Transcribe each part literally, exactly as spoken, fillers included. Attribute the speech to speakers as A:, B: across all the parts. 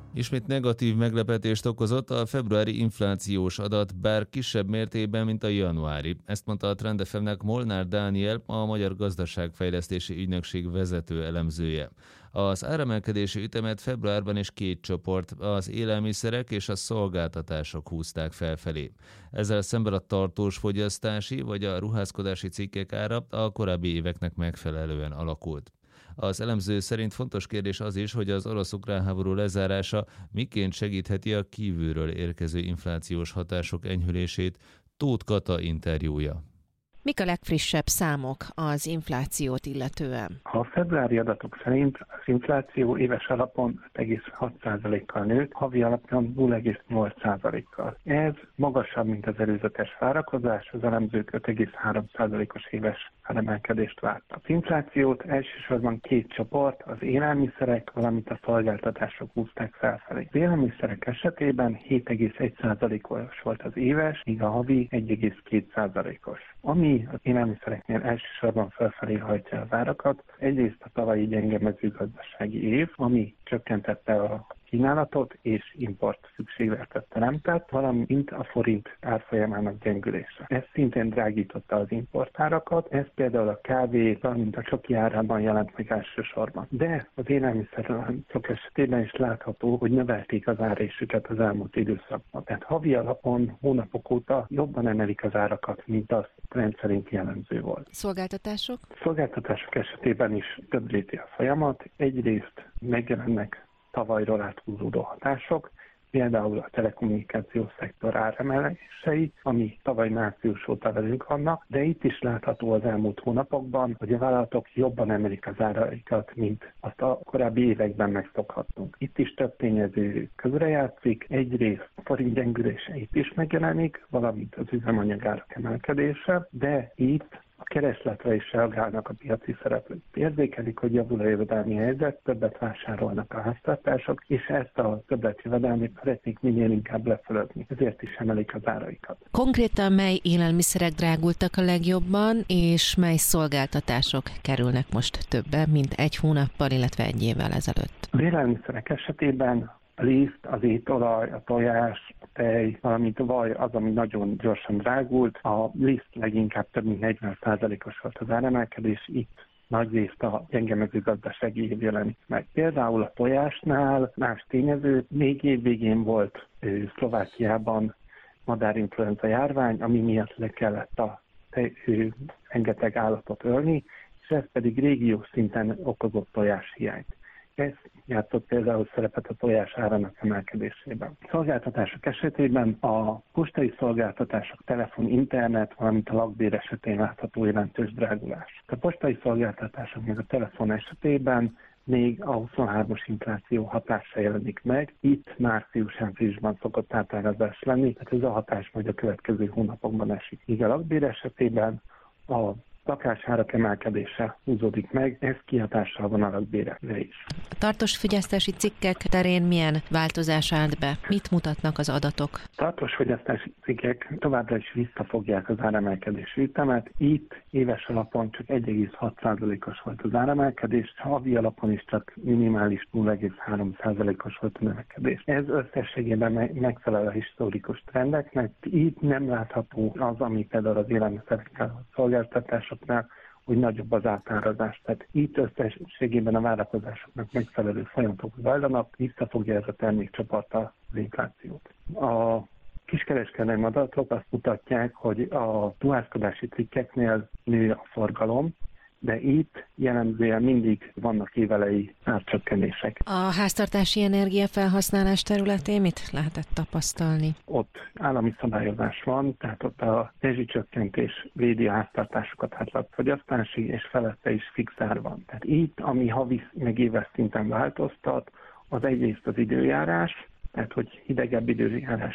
A: Ismét negatív meglepetést okozott a februári inflációs adat, bár kisebb mértékben, mint a januári. Ezt mondta a Trend ef em-nek Molnár Dániel, a Magyar Gazdaságfejlesztési Ügynökség vezető elemzője. Az áremelkedési ütemet februárban is két csoport, az élelmiszerek és a szolgáltatások húzták felfelé. Ezzel szemben a tartós fogyasztási vagy a ruházkodási cikkek ára a korábbi éveknek megfelelően alakult. Az elemző szerint fontos kérdés az is, hogy az orosz-ukrán háború lezárása miként segítheti a kívülről érkező inflációs hatások enyhülését. Tóth Kata interjúja.
B: Mik a legfrissebb számok az inflációt illetően?
C: A februári adatok szerint az infláció éves alapon öt egész hat százalékkal nőtt, havi alapon nulla egész nyolc százalékkal. Ez magasabb, mint az előzetes várakozás, az elemzők öt egész három százalékos éves emelkedést vártak. Az inflációt elsősorban két csoport, az élelmiszerek, valamint a szolgáltatások húzták felfelé. Az élelmiszerek esetében hét egész egy százalékos volt az éves, míg a havi egy egész két százalékos. Ami az élelmiszereknél elsősorban felfelé hajtja az árakat, egyrészt a tavalyi gyenge mezőgazdasági év, ami csökkentette a kínálatot és import szükségletet teremtett, valamint a forint árfolyamának gyengülése. Ez szintén drágította az importárakat, ez például a kávé, valamint a csoki árában jelent meg elsősorban. De az élelmiszerláncok esetében is látható, hogy növelték az árésüket az elmúlt időszakban. Tehát havi alapon hónapok óta jobban emelik az árakat, mint az rendszerint jellemző volt.
B: Szolgáltatások?
C: Szolgáltatások esetében is több rétű a folyamat. Egyrészt megjelennek tavalyról áthúzódó hatások, például a telekommunikációs szektor áremelései, ami tavaly március óta velünk vannak, de itt is látható az elmúlt hónapokban, hogy a vállalatok jobban emelik az áraikat, mint azt a korábbi években megszokhattunk. Itt is több tényező közrejátszik, egyrészt a forint gyengülése itt is megjelenik, valamint az üzemanyagárak emelkedése, de itt a keresletre is reagálnak a piaci szereplők. Érzékelik, hogy javul a jövedelmi helyzet, többet vásárolnak a háztartások, és ezt a többlet jövedelmét szeretnék minél inkább lefölözni. Ezért is emelik az áraikat.
B: Konkrétan mely élelmiszerek drágultak a legjobban, és mely szolgáltatások kerülnek most többe, mint egy hónappal, illetve egy évvel ezelőtt?
C: Az élelmiszerek esetében a liszt, az étolaj, a tojás, a tej, valamint a vaj az, ami nagyon gyorsan drágult. A liszt leginkább több mint negyven százalékos volt az áremelkedés, itt nagyrészt a gyenge mezőgazdasági év jelenik meg. Például a tojásnál más tényező, még évvégén volt ő, Szlovákiában madárinfluenza járvány, ami miatt le kellett a tej, ő, rengeteg állatot ölni, és ez pedig régiós szinten okozott tojáshiányt. Ez játszott például szerepet a tojás árának emelkedésében. A szolgáltatások esetében a postai szolgáltatások, telefon, internet, valamint a lakbér esetén látható jelentős drágulás. A postai szolgáltatások meg a telefon esetében még a huszonhármas infláció hatása jelenik meg. Itt március-áprilisban szokott átárazás lenni, tehát ez a hatás majd a következő hónapokban esik. Míg a lakbér esetében a lakásárak emelkedése húzódik meg, ez kihatással van a lakbérekre is.
B: A tartós fogyasztási cikkek terén milyen változás állt be? Mit mutatnak az adatok?
C: A tartós fogyasztási cikkek továbbra is visszafogják az áremelkedési ütemet. Itt éves alapon csak egy egész hat százalékos volt az áremelkedés, havi alapon is csak minimális nulla egész három százalékos volt a növekedés. Ez összességében megfelel a historikus trendeknek. Itt nem látható az, ami például az élelmiszerekkel szolgáltatások, hogy nagyobb az átárazás. Tehát itt összességében a várakozásoknak megfelelő folyamatok zajlanak, visszafogja ez a termékcsoport az inflációt. A kiskereskedelmi adatok azt mutatják, hogy a ruházkodási cikkeknél nő a forgalom, de itt jellemzően mindig vannak évelei árcsökkenések.
B: A háztartási energiafelhasználás területén mit lehetett tapasztalni?
C: Ott állami szabályozás van, tehát ott a rezsicsökkentés védi a háztartásokat átlagfogyasztásig, és felette is fix ár van. Tehát itt, ami havi meg éves szinten változtat, az egyrészt az időjárás, tehát hogy hidegebb időjárás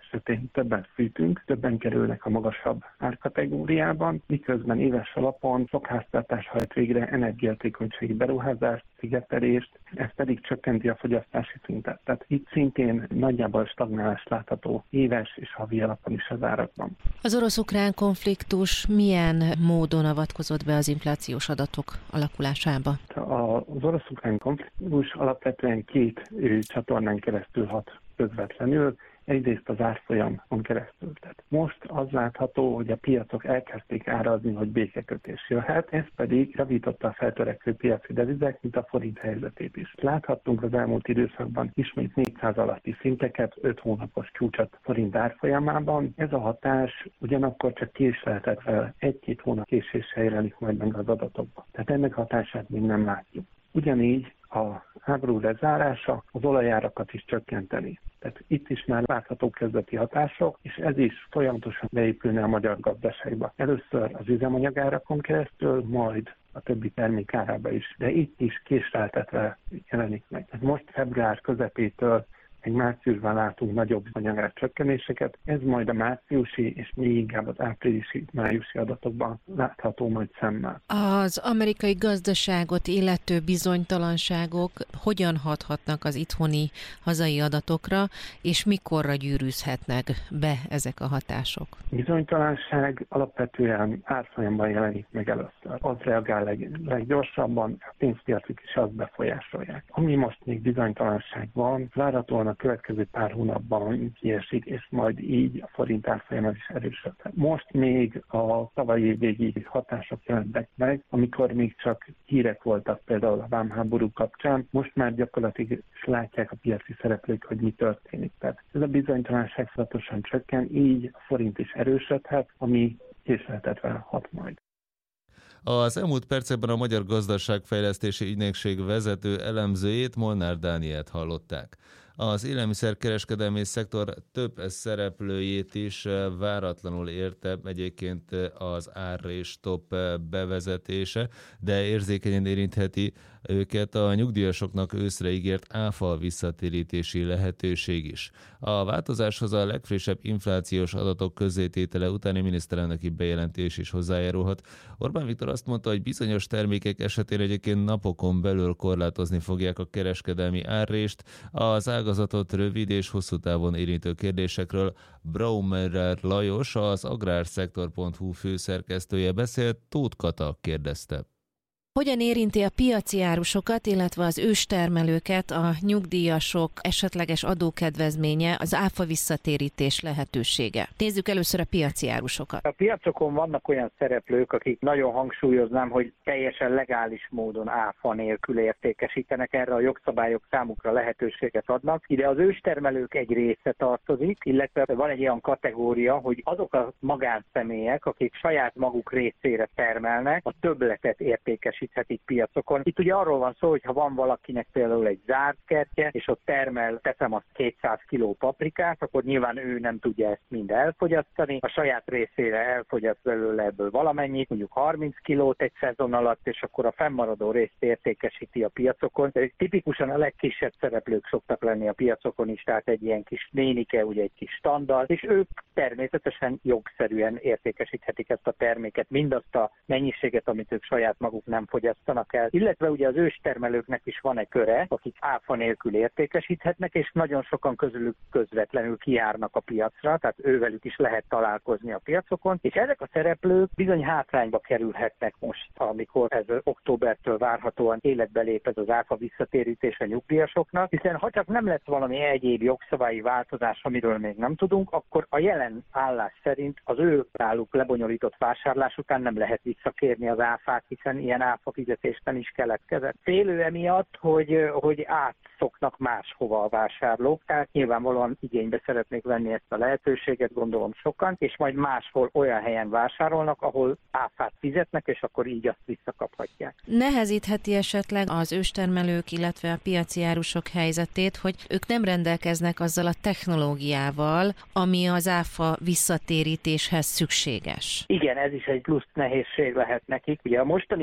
C: esetén többet fűtünk, többen kerülnek a magasabb árkategóriában, miközben éves alapon sok háztartás hajt végre energiahatékonysági beruházást, szigetelést, ez pedig csökkenti a fogyasztási szintet. Tehát itt szintén nagyjából stagnálás látható éves és havi alapon is az árakban.
B: Az orosz-ukrán konfliktus milyen módon avatkozott be az inflációs adatok alakulásába?
C: Az orosz-ukrán konfliktus alapvetően két csatornán keresztül hat közvetlenül, egyrészt az árfolyamon keresztül. Tehát most az látható, hogy a piacok elkezdték árazni, hogy békekötés jöhet, ez pedig javította a feltörekvő piaci devizek, mint a forint helyzetét is. Láthattunk az elmúlt időszakban ismét négyszáz alatti szinteket, öt hónapos csúcsot forint árfolyamában. Ez a hatás ugyanakkor csak késleltetve egy-két hónap késéssel jelenik majd meg az adatokban. Tehát ennek hatását még nem látjuk. Ugyanígy a háború lezárása az olajárakat is csökkenteni. Tehát itt is már látható kezdeti hatások, és ez is folyamatosan beépülne a magyar gazdaságba. Először az üzemanyagárakon keresztül, majd a többi termék árába is, de itt is késleltetve jelenik meg. Tehát most február közepétől egy márciusban látunk nagyobb anyagár csökkenéseket, ez majd a márciusi és még inkább az áprilisi-májusi adatokban látható majd szemmel.
B: Az amerikai gazdaságot illető bizonytalanságok hogyan hathatnak az itthoni hazai adatokra, és mikorra gyűrűzhetnek be ezek a hatások?
C: Bizonytalanság alapvetően árfolyamban jelenik meg először. Az reagál leg, leggyorsabban, a pénzpiacok is azt befolyásolják. Ami most még bizonytalanság van, várhatóan a következő pár hónapban kiesik, és majd így a forint árfolyama is erősödhet. Most még a tavalyi végi hatások jelentek meg, amikor még csak hírek voltak például a vámháború kapcsán, most már gyakorlatilag is látják a piaci szereplők, hogy mi történik. Tehát ez a bizonytalanság folyamatosan csökken, így a forint is erősödhet, ami késleltetve hat majd.
A: Az elmúlt percekben a Magyar Gazdaságfejlesztési Ügynökség vezető elemzőjét, Molnár Dánielt hallották. Az élelmiszerkereskedelmi szektor több szereplőjét is váratlanul érte egyébként az árrés-stop bevezetése, de érzékenyen érintheti őket a nyugdíjasoknak őszre ígért áfa visszatérítési lehetőség is. A változáshoz a legfrissebb inflációs adatok közzététele utáni miniszterelnöki bejelentés is hozzájárulhat. Orbán Viktor azt mondta, hogy bizonyos termékek esetén egyébként napokon belül korlátozni fogják a kereskedelmi árrést. Az ágazatot rövid és hosszú távon érintő kérdésekről Braumerer Lajos, az agrárszektor pont hu főszerkesztője beszélt, Tóth Kata kérdezte.
B: Hogyan érinti a piaci árusokat, illetve az őstermelőket a nyugdíjasok esetleges adókedvezménye, az áfa visszatérítés lehetősége? Nézzük először a piaci árusokat.
D: A piacokon vannak olyan szereplők, akik nagyon hangsúlyoznám, hogy teljesen legális módon áfa nélkül értékesítenek, erre a jogszabályok számukra lehetőséget adnak. Ide az őstermelők egy része tartozik, illetve van egy olyan kategória, hogy azok a magánszemélyek, akik saját maguk részére termelnek, a többletet értékesítenek piacokon. Itt ugye arról van szó, hogy ha van valakinek például egy zárt kertje, és ott termel, teszem azt kétszáz kiló paprikát, akkor nyilván ő nem tudja ezt mind elfogyasztani. A saját részére elfogyaszt belőle ebből valamennyit, mondjuk harminc kilót egy szezon alatt, és akkor a fennmaradó részt értékesíti a piacokon. De tipikusan a legkisebb szereplők szoktak lenni a piacokon is, tehát egy ilyen kis nénike, ugye egy kis standard, és ők természetesen jogszerűen értékesíthetik ezt a terméket, mindazt a mennyiséget, amit ők saját maguk nem fogyasztanak el. Illetve ugye az őstermelőknek is van egy köre, akik áfa nélkül értékesíthetnek, és nagyon sokan közülük közvetlenül kijárnak a piacra, tehát ővelük is lehet találkozni a piacokon, és ezek a szereplők bizony hátrányba kerülhetnek most, amikor ez októbertől várhatóan életbe lép ez az áfa visszatérítés a nyugdíjasoknak, hiszen ha csak nem lesz valami egyéb jogszabályi változás, amiről még nem tudunk, akkor a jelen állás szerint az ő ráluk lebonyolított vásárlás után nem lehet visszakérni az áfát, hiszen ilyen áfa fizetést nem is keletkezett. Félő emiatt, hogy, hogy átszoknak máshova a vásárlók, tehát nyilvánvalóan igénybe szeretnék venni ezt a lehetőséget, gondolom sokan, és majd máshol olyan helyen vásárolnak, ahol áfát fizetnek, és akkor így azt visszakaphatják.
B: Nehezítheti esetleg az őstermelők, illetve a piaci árusok helyzetét, hogy ők nem rendelkeznek azzal a technológiával, ami az áfa visszatérítéshez szükséges.
D: Igen, ez is egy plusz nehézség lehet nekik. Ugye a mostani hírek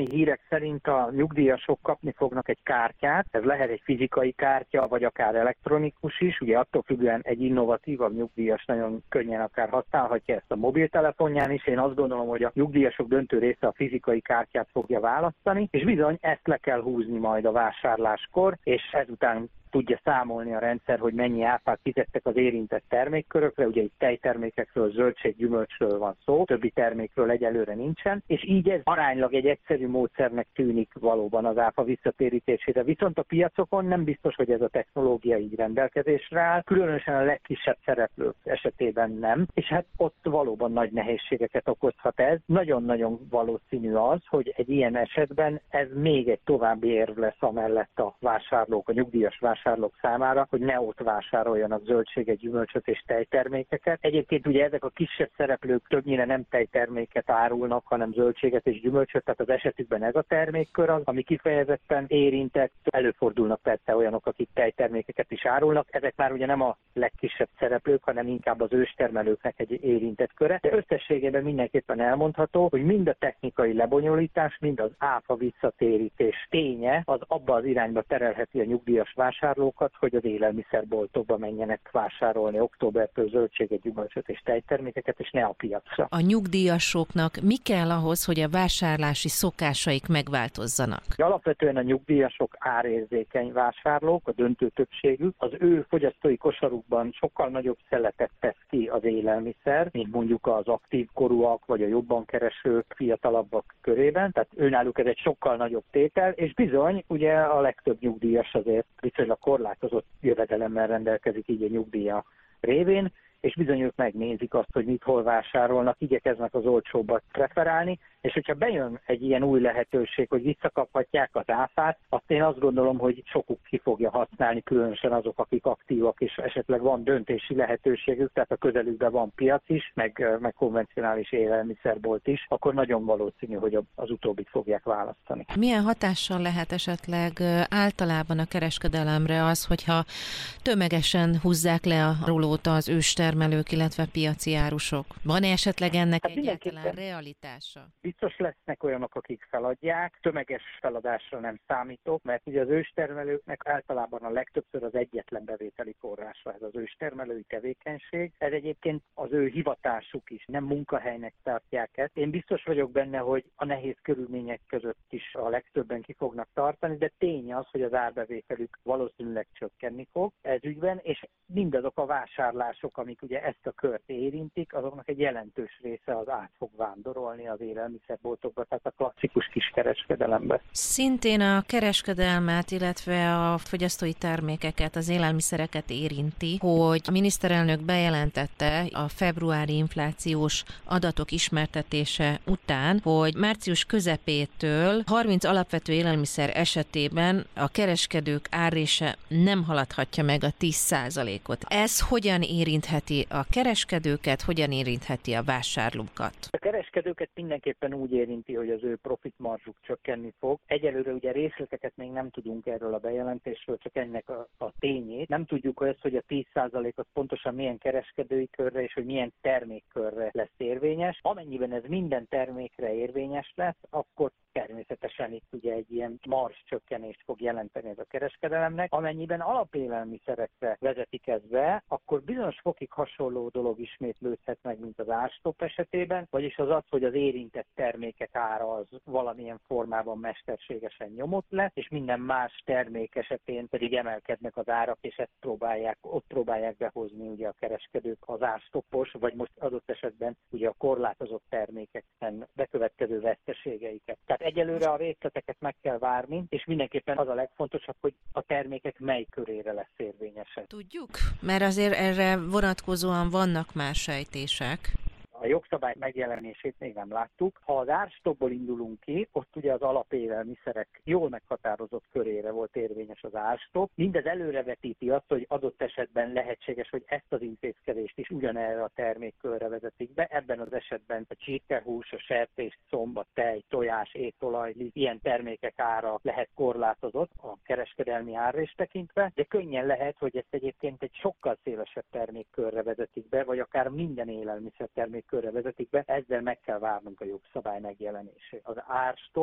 D: szerint a nyugdíjasok kapni fognak egy kártyát, ez lehet egy fizikai kártya, vagy akár elektronikus is, ugye attól függően egy innovatívabb nyugdíjas nagyon könnyen akár használhatja ezt a mobiltelefonján is. Én azt gondolom, hogy a nyugdíjasok döntő része a fizikai kártyát fogja választani, és bizony ezt le kell húzni majd a vásárláskor, és ezután tudja számolni a rendszer, hogy mennyi áfát fizettek az érintett termékkörökre, ugye itt tejtermékekről, zöldség, gyümölcsről van szó, többi termékről egyelőre nincsen, és így ez aránylag egy egyszerű módszernek tűnik valóban az áfa visszatérítésére. Viszont a piacokon nem biztos, hogy ez a technológia így rendelkezésre áll, különösen a legkisebb szereplők esetében nem, és hát ott valóban nagy nehézségeket okozhat ez. Nagyon-nagyon valószínű az, hogy egy ilyen esetben ez még egy további érv lesz amellett a vásárlók, a nyugdíjas vásárlók vásárlók számára, hogy ne ott vásároljanak zöldséget, gyümölcsöt és tejtermékeket. Egyébként ugye ezek a kisebb szereplők többnyire nem tejterméket árulnak, hanem zöldséget és gyümölcsöt, tehát az esetükben ez a termékkör az, ami kifejezetten érintett. Előfordulnak persze olyanok, akik tejtermékeket is árulnak. Ezek már ugye nem a legkisebb szereplők, hanem inkább az őstermelőknek egy érintett köre. De összességében mindenképpen elmondható, hogy mind a technikai lebonyolítás, mind az áfa visszatérítés ténye az abba az irányba terelheti a nyugdíjas vásárlókat, hogy az élelmiszerboltokba menjenek vásárolni októbertől zöldséget, gyümölcsöt és tejtermékeket, és ne a piacra.
B: A nyugdíjasoknak mi kell ahhoz, hogy a vásárlási szokásaik megváltozzanak?
D: Alapvetően a nyugdíjasok árérzékeny vásárlók, a döntő többségük. Az ő fogyasztói kosarukban sokkal nagyobb szeletet tesz ki az élelmiszer, mint mondjuk az aktív korúak, vagy a jobban keresők, fiatalabbak körében. Tehát őnáluk ez egy sokkal nagyobb tétel, és bizony, ugye a legtöbb nyugdíjas azért viszonylag korlátozott jövedelemmel rendelkezik így a nyugdíja révén, és bizony ők megnézik azt, hogy mit hol vásárolnak, igyekeznek az olcsóbbat preferálni, és hogyha bejön egy ilyen új lehetőség, hogy visszakaphatják az áfát, azt én azt gondolom, hogy sokuk ki fogja használni, különösen azok, akik aktívak, és esetleg van döntési lehetőségük, tehát a közelükben van piac is, meg, meg konvencionális élelmiszerbolt is, akkor nagyon valószínű, hogy az utóbbit fogják választani.
B: Milyen hatással lehet esetleg általában a kereskedelemre az, hogyha tömegesen húzzák le a rólót az őstermelők, illetve piaci árusok? Van-e esetleg ennek hát egyáltalán realitása?
D: Biztos lesznek olyanok, akik feladják, tömeges feladásra nem számítok, mert ugye az őstermelőknek általában a legtöbbször az egyetlen bevételi forrása ez az őstermelői tevékenység. Ez egyébként az ő hivatásuk is, nem munkahelynek tartják ezt. Én biztos vagyok benne, hogy a nehéz körülmények között is a legtöbben ki fognak tartani, de tény az, hogy az árbevételük valószínűleg csökkenni fog ez ügyben, és mindazok a vásárlások, amik ugye ezt a kört érintik, azoknak egy jelentős része az át fog vándorolni az élelmiszerboltokba, tehát a klasszikus kiskereskedelembe.
B: Szintén a kereskedelmet, illetve a fogyasztói termékeket, az élelmiszereket érinti, hogy a miniszterelnök bejelentette a februári inflációs adatok ismertetése után, hogy március közepétől harminc alapvető élelmiszer esetében a kereskedők árrése nem haladhatja meg a tíz százalékot. Ez hogyan érintheti a kereskedőket, hogyan érintheti a vásárlókat?
D: A kereskedőket mindenképpen úgy érinti, hogy az ő profitmarzsuk csökkenni fog. Egyelőre ugye részleteket még nem tudunk erről a bejelentésről, csak ennek a, a tényét. Nem tudjuk azt, hogy a tíz százalék az pontosan milyen kereskedői körre és hogy milyen termékkörre lesz érvényes. Amennyiben ez minden termékre érvényes lesz, akkor természetesen itt ugye egy ilyen marzs csökkenést fog jelenteni ez a kereskedelemnek. Amennyiben alapélelmiszerekre vezetik ezt be, akkor bizonyos fokig hasonló dolog ismétlődhet meg, mint az árstopp esetében, vagyis az az, hogy az érintett termékek ára az valamilyen formában mesterségesen nyomott lesz, és minden más termék esetén pedig emelkednek az árak, és ezt próbálják, ott próbálják behozni ugye a kereskedők az árstoppos, vagy most adott esetben ugye a korlátozott termékeken bekövetkező veszteségeiket. Tehát egyelőre a részleteket meg kell várni, és mindenképpen az a legfontosabb, hogy a termékek mely körére lesz érvényesek.
B: Tudjuk, mert azért erre vonatkozóan vannak már sejtések.
D: A jogszabály megjelenését még nem láttuk. Ha az árstoppból indulunk ki, ott ugye az alapélelmiszerek jól meghatározott körére volt érvényes az árstopp. Mindez előrevetíti azt, hogy adott esetben lehetséges, hogy ezt az intézkedést is ugyanerre a termékkörre vezetik be. Ebben az esetben a csirkehús, a sertés, comb, a tej, tojás, étolaj, ilyen termékek ára lehet korlátozott a kereskedelmi árrést tekintve, de könnyen lehet, hogy ezt egyébként egy sokkal szélesebb termékkörre vezetik be, vagy akár minden élelmiszer termék körre vezetik be, ezzel meg kell várnunk a jogszabály megjelenését. Az árstopp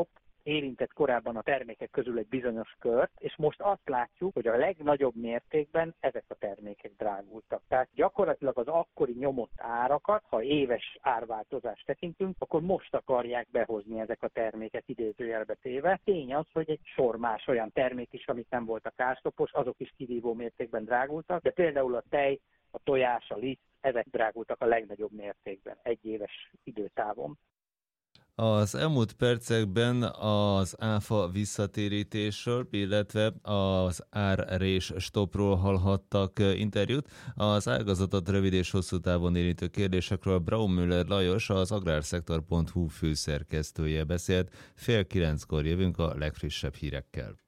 D: érintett korábban a termékek közül egy bizonyos kört, és most azt látjuk, hogy a legnagyobb mértékben ezek a termékek drágultak. Tehát gyakorlatilag az akkori nyomott árakat, ha éves árváltozást tekintünk, akkor most akarják behozni ezek a terméket idézőjelbe téve. Tény az, hogy egy sor más olyan termék is, amit nem volt a kárstopos, azok is kivívó mértékben drágultak, de például a tej, a tojás, a liszt, ezek drágultak a legnagyobb mértékben egy éves időtávon.
A: Az elmúlt percekben az áfa visszatérítésről, illetve az árrés stopról hallhattak interjút. Az ágazatot rövid és hosszú távon érintő kérdésekről Braunmüller Lajos, az agrárszektor pont hu főszerkesztője beszélt. Fél kilenckor jövünk a legfrissebb hírekkel.